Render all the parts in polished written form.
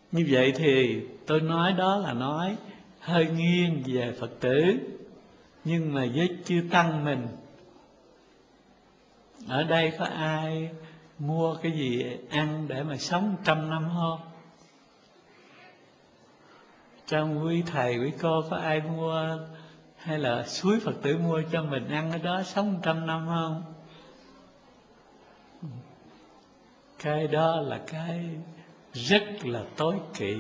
Như vậy thì tôi nói đó là nói hơi nghiêng về Phật tử. Nhưng mà với chư tăng mình, ở đây có ai mua cái gì ăn để mà sống 100 năm không? Trong quý thầy quý cô có ai mua, hay là suối Phật tử mua cho mình ăn ở đó sống 100 năm không? Cái đó là cái rất là tối kỵ.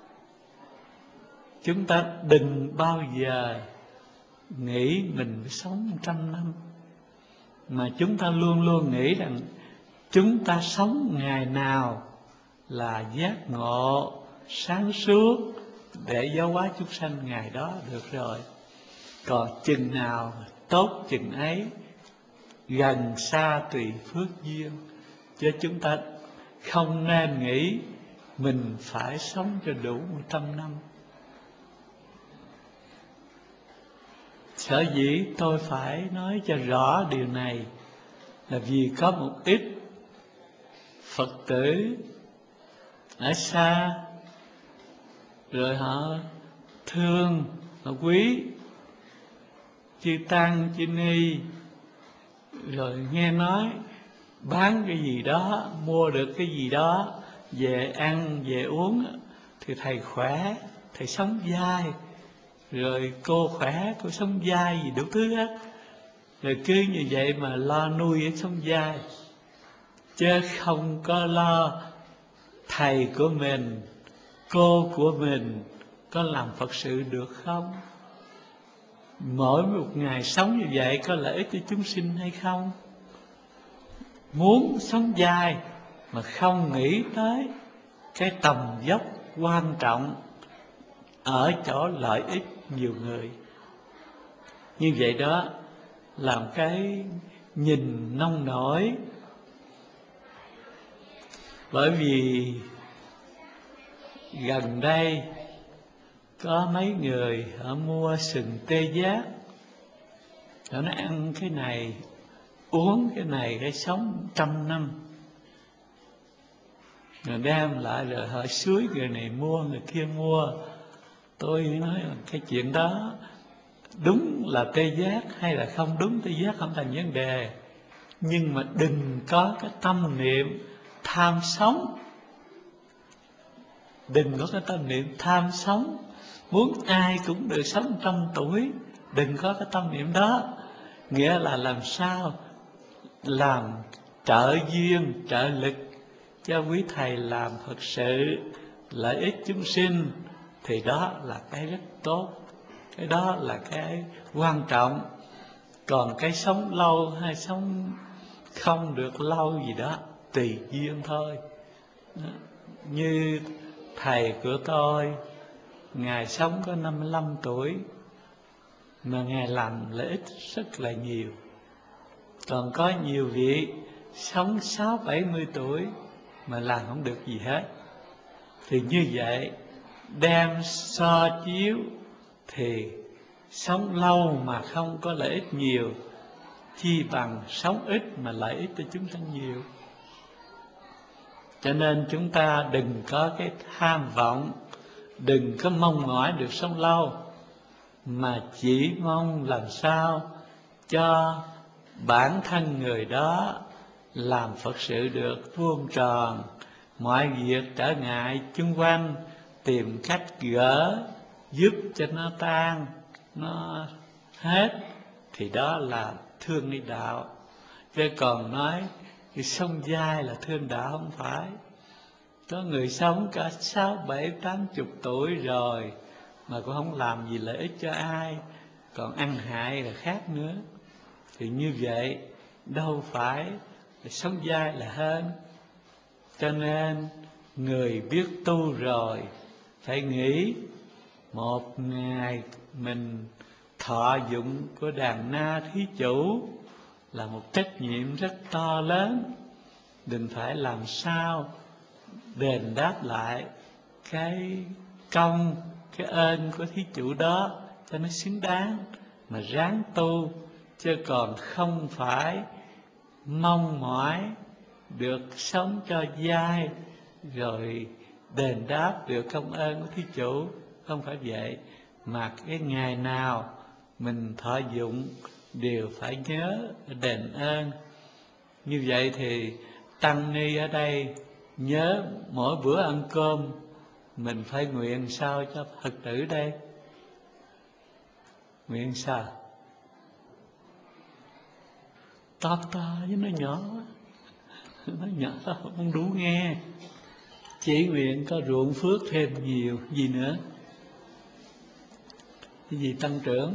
Chúng ta đừng bao giờ nghĩ mình phải sống 100 năm, mà chúng ta luôn luôn nghĩ rằng chúng ta sống ngày nào là giác ngộ, sáng suốt để giáo hóa chúng sanh ngày đó được rồi. Còn chừng nào tốt chừng ấy, gần xa tùy phước duyên. Chứ chúng ta không nên nghĩ mình phải sống cho đủ 100 năm. Sở dĩ tôi phải nói cho rõ điều này là vì có một ít Phật tử ở xa, rồi họ thương, họ quý chư tăng, chư ni, rồi nghe nói bán cái gì đó, mua được cái gì đó về ăn, về uống, thì thầy khỏe, thầy sống dai. Rồi cô khỏe, cô sống dai gì đủ thứ hết. Rồi cứ như vậy mà lo nuôi ở sống dai, chứ không có lo thầy của mình, cô của mình có làm Phật sự được không? Mỗi một ngày sống như vậy có lợi ích cho chúng sinh hay không? Muốn sống dai mà không nghĩ tới cái tầm dốc quan trọng ở chỗ lợi ích nhiều người. Như vậy đó, làm cái nhìn nông nổi. Bởi vì gần đây có mấy người họ mua sừng tê giác, họ nói ăn cái này, uống cái này để sống 100 năm. Rồi đem lại rồi họ suối người này mua, người kia mua. Tôi nói là cái chuyện đó đúng là tê giác hay là không đúng tê giác không thành vấn đề. Nhưng mà đừng có cái tâm niệm tham sống. Đừng có cái tâm niệm tham sống, muốn ai cũng được sống 100 tuổi. Đừng có cái tâm niệm đó. Nghĩa là làm sao làm trợ duyên, trợ lực cho quý thầy làm Phật sự, lợi ích chúng sinh, thì đó là cái rất tốt. Cái đó là cái quan trọng. Còn cái sống lâu hay sống không được lâu gì đó tùy duyên thôi. Như thầy của tôi, Ngài sống có 55 tuổi mà Ngài làm lợi ích rất là nhiều. Còn có nhiều vị sống 60-70 tuổi mà làm không được gì hết. Thì như vậy đem so chiếu thì sống lâu mà không có lợi ích nhiều, chi bằng sống ít mà lợi ích cho chúng sanh nhiều. Cho nên chúng ta đừng có cái tham vọng, đừng có mong mỏi được sống lâu, mà chỉ mong làm sao cho bản thân người đó làm Phật sự được vuông tròn, mọi việc trở ngại chung quanh tìm cách gỡ, giúp cho nó tan, nó hết, thì đó là thương đi đạo. Chứ còn nói cái sống dai là thương đạo không phải. Có người sống cả 60-70-80 tuổi rồi mà cũng không làm gì lợi ích cho ai, còn ăn hại là khác nữa. Thì như vậy đâu phải sống dai là hơn. Cho nên người biết tu rồi phải nghĩ một ngày mình thọ dụng của đàn na thí chủ là một trách nhiệm rất to lớn. Đừng phải làm sao đền đáp lại cái công, cái ơn của thí chủ đó cho nó xứng đáng, mà ráng tu. Chứ còn không phải mong mỏi được sống cho dai, rồi đền đáp được công ơn của thí chủ. Không phải vậy, mà cái ngày nào mình thọ dụng đều phải nhớ đền ơn. Như vậy thì tăng ni ở đây nhớ mỗi bữa ăn cơm mình phải nguyện sao cho Phật tử đây? Nguyện sao? To chứ nó nhỏ quá. Nó nhỏ không đủ nghe. Chỉ nguyện có ruộng phước thêm nhiều. Gì nữa? Cái gì tăng trưởng?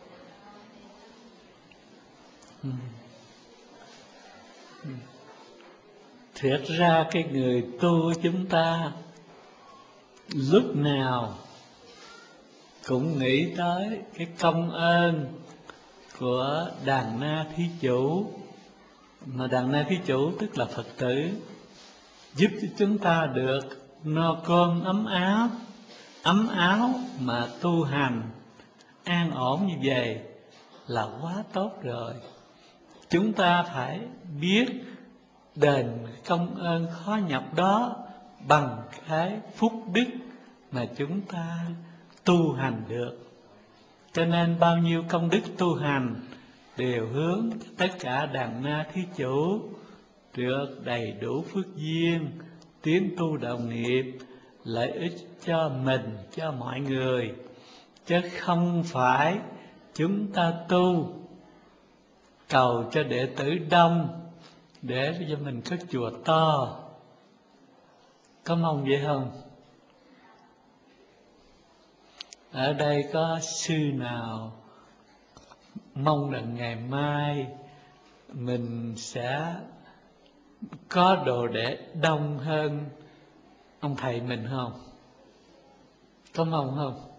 Thiệt ra cái người tu chúng ta lúc nào cũng nghĩ tới cái công ơn của Đàn Na Thí Chủ. Mà Đàn Na Thí Chủ tức là Phật tử, giúp cho chúng ta được no cơm ấm áo mà tu hành an ổn như vậy là quá tốt rồi. Chúng ta phải biết đền công ơn khó nhọc đó bằng cái phúc đức mà chúng ta tu hành được. Cho nên bao nhiêu công đức tu hành đều hướng tất cả Đàn Na Thí Chủ được đầy đủ phước duyên, tiến tu đạo nghiệp, lợi ích cho mình, cho mọi người. Chứ không phải chúng ta tu cầu cho đệ tử đông để cho mình có chùa to. Có mong vậy không? Ở đây có sư nào mong rằng ngày mai mình sẽ có đồ để đông hơn ông thầy mình không? Có mong không?